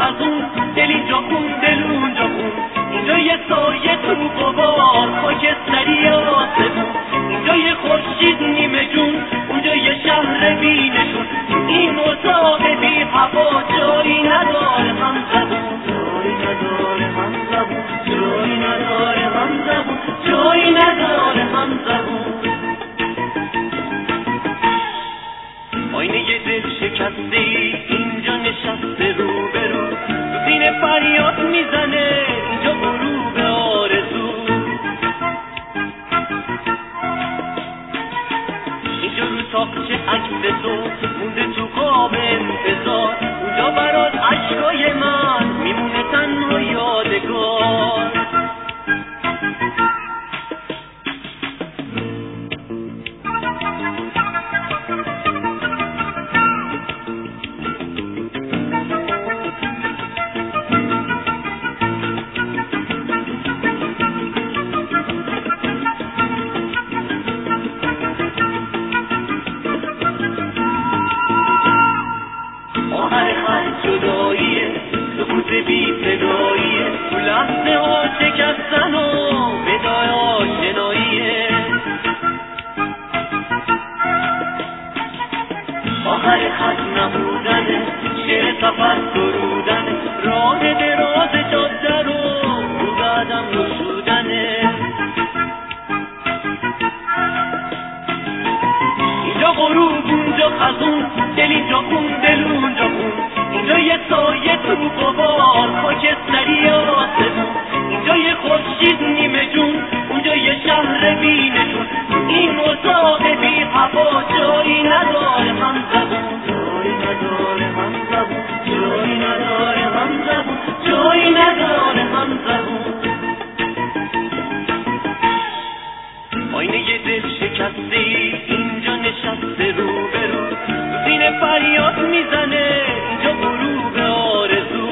خزون، دل اینجا خون دل اونجا خون، اینجا یه سایه تو غبار خاکستری آسمون، اینجا یه خورشید نیمه جون، اونجا یه شهر بی نشون. این اتاق بی هوا جایی نداره هم زبون، جایی نداره هم زبون، جایی نداره هم زبون، جایی نداره هم زبون. آینه یه دل شکسته ای اینجا نشسته رو به رو، تو سینه فریاد میزنه اینجا غروب آرزو. اینجا رو تاقچه عکس تو مونده تو قاب انتظار، اونجا برات عشقای من میمونه تنها یادگار. جداییه سکوت بی صداییه، تو لحظه ها شکستن و ودای آشناییه. آخر خط نبودنه، شعر سفر سرودنه، راه دراز جاده رو قدم نشودنه. اینجا غروب اونجا خزون، دل اینجا خون دل اونجا خون، اینجا یه سایه تو غبار خاکستری آسمون، اینجا یه خورشید نیمه جون، اونجا یه شهر بی نشون. این اتاق بی هوا جایی نداره هم زبون، جایی نداره هم زبون، جایی نداره هم زبون، جایی نداره هم زبون. آینه یه دل شکسته ای اینجا نشسته رو به رو، تو سینه فریاد میزنه اینجا غروب آرزو.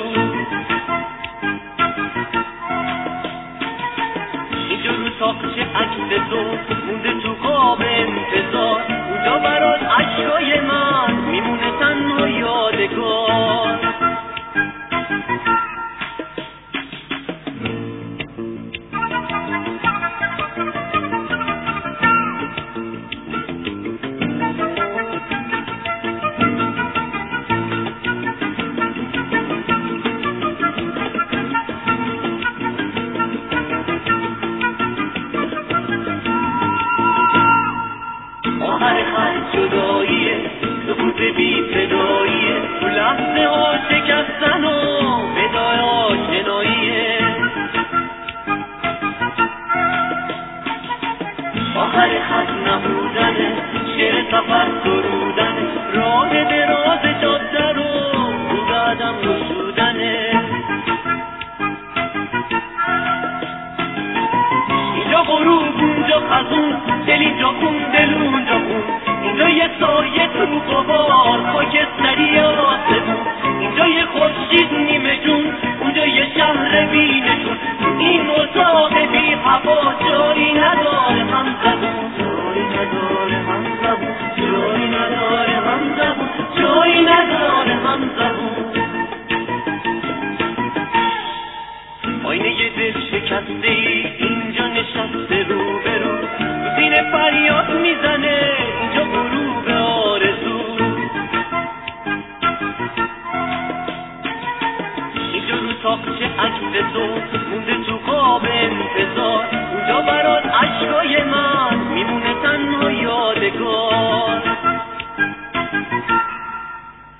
اینجا رو تاقچه عکس تو مونده تو قاب انتظار، اونجا برات عشقای من میمونه تنها یادگار. آخر خط جداییه سکوت بی صداییه، تو لحظه ها شکستن و